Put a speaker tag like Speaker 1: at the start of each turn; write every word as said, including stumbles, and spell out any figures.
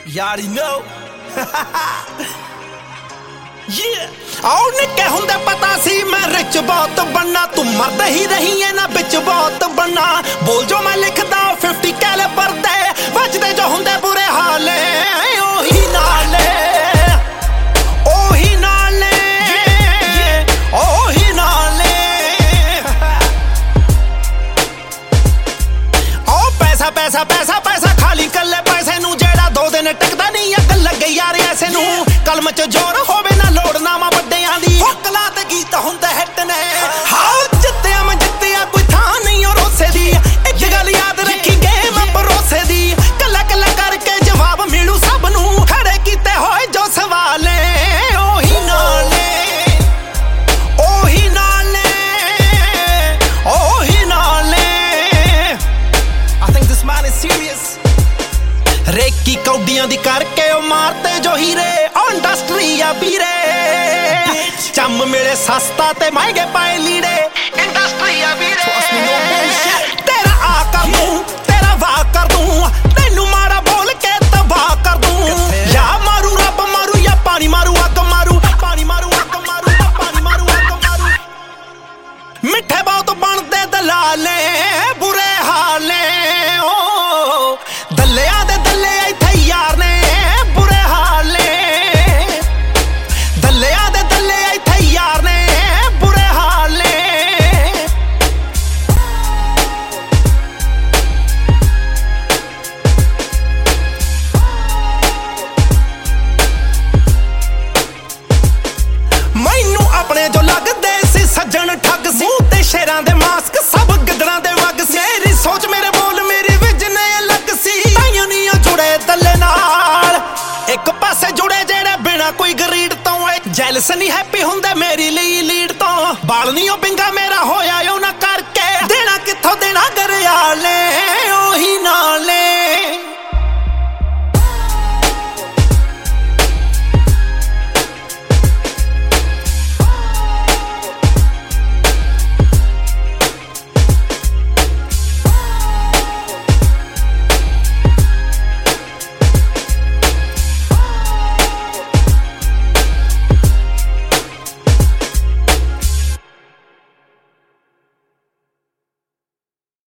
Speaker 1: You already know. Yeah. ਆਉ ਨਿੱਕੇ ਹੁੰਦੇ ਪਤਾ ਸੀ ਮੈਂ ਰਿਚ ਬਹੁਤ ਬਣਨਾ, ਤੂੰ ਮਰਦ ਹੀ ਰਹੀ ਐ ਨਾ ਵਿੱਚ ਬਹੁਤ ਬਣਨਾ। ਬੋਲ ਜੋ ਮੈਂ ਲਿਖਦਾ ਫਿਫਟੀ ਕੈਲੀਬਰ ਦੇ, ਵੱਜਦੇ ਜੋ ਹੁੰਦੇ ਬੁਰੇ ਹਾਲੇ ਉਹੀ ਨਾਲੇ ਉਹੀ ਨਾਲੇ ਉਹੀ ਨਾਲੇ। ਓ ਪੈਸਾ ਪੈਸਾ ਪੈਸਾ ਪੈਸਾ ਖਾਲੀ ਕੱਲੇ ਪੈਸੇ ਨੂੰ, ਜਿਹੜਾ ਦੋ ਦਿਨ ਟਿਕਦਾ ਨਹੀਂ ਅੱਗ ਲੱਗੇ ਯਾਰ ਐਸੇ ਨੂੰ। ਕਲਮ ਚ ਜ਼ੋਰ ਹੋਵੇ ਨਾ ਲੋੜ ਨਾ ਮਾ ਵੱਡਿਆਂ ਦੀ, ਹੁਕਲਾਂ ਤੇ ਗੀਤ ਹੁੰਦੇ ਹਿੱਟ ਨੇ। ਹਾਂ ਜਿੱਤਿਆ ਮੈਂ ਜਿੱਤਿਆ ਕੋਈ ਥਾਂ ਨਹੀਂ ਉਹ ਰੋਸੇ ਦੀ, ਇੱਕ ਗੱਲ ਯਾਦ ਰੱਖੀ ਗੇਮ ਭਰੋਸੇ ਦੀ। ਕੱਲਾ ਕੱਲਾ ਕਰਕੇ ਜਵਾਬ ਮਿਲੂ ਸਭ ਨੂੰ, ਖੜੇ ਕੀਤੇ ਹੋਏ ਜੋ ਸਵਾਲੇ ਉਹੀ ਨਾਲੇ ਉਹੀ ਨਾਲੇ ਉਹੀ ਨਾਲੇ। I think this man is serious. ਰੇਕੀ ਕੌਡੀਆਂ ਦੀ ਕਰਕੇ ਉਹ ਮਾਰਤੇ ਜੋ ਹੀਰੇ, ਇੰਡਸਟਰੀ ਆ ਵੀਰੇ। ਚੰਮ ਮਿਲੇ ਸਸਤਾ ਤੇ ਮਹਿੰਗੇ ਪਾਏ ਲੀੜੇ, ਇੰਡਸਟਰੀ ਆ ਵੀਰੇ। ਤੇਰਾ ਆ ਕਰ ਦੂੰ ਤੇਰਾ ਵਾਹ ਕਰ ਦੂੰ, ਤੈਨੂੰ ਮਾੜਾ ਬੋਲ ਕੇ ਤਬਾਹ ਕਰ ਦੂੰ। ਜਾਂ ਮਾਰੂ ਰੱਬ ਮਾਰੂ ਜਾਂ ਪਾਣੀ ਮਾਰੂ ਅੱਗ ਮਾਰੂ, ਪਾਣੀ ਮਾਰੂ ਅੱਗ ਮਾਰੂ ਪਾਣੀ ਮਾਰੂ ਅੱਗ ਮਾਰੂ। ਮਿੱਠੇ ਬਹੁਤ ਬਣਦੇ ਦਲਾਲੇ ਬੁਰੇ ਹਾਲੇ, ਓ ਦੱਲਿਆਂ ਦੇ ਦੱਲੇ ਇੱਥੇ ਯਾਰ ਨੇ ਬੁਰੇ ਹਾਲੇ। ਦੱਲਿਆਂ ਦੇ ਦੱਲੇ ਇੱਥੇ ਯਾਰ ਨੇ ਬੁਰੇ ਹਾਲੇ। ਮੈਨੂੰ ਆਪਣੇ ਜੋ ਲੱਗਦੇ ਸੀ ਸੱਜਣ ਠੱਗ ਸੀ, ਮੂੰਹ ਤੇ ਸ਼ੇਰਾਂ ਦੇ ਮਾਸਕ ਸਭ ਗਿੱਦੜਾਂ ਦੇ ਵਗ ਸੀ। ਮੇਰੀ ਸੋਚ ਮੇਰੇ ਬੋਲ ਮੇਰੀ ਵਿਜ਼ਨ ਅਲੱਗ ਸੀ, ਤਾਈਆਂ ਨਹੀਂ ਜੁੜੇ ਦੱਲੇ ਨਾਲ। ਇੱਕ ਪਾਸੇ ਜੁੜੇ ਜਿਹੜੇ ਬਿਨਾ ਕੋਈ ਗਰੀਡ ਤੋਂ, ਜੈਲਸ ਨਹੀਂ ਹੈਪੀ ਹੁੰਦੇ ਮੇਰੀ ਲਈ ਲੀਡ ਤੋਂ। ਬਾਲ ਨਹੀਂ ਉਹ ਬਿੰਗਾ ਮੇਰਾ ਹੋਇਆ ਉਹ ਨਾ ਕਰਕੇ, ਦੇਣਾ ਕਿੱਥੋਂ ਦੇਣਾ ਗਰਿਆਲੇ ਉਹੀ ਨਾ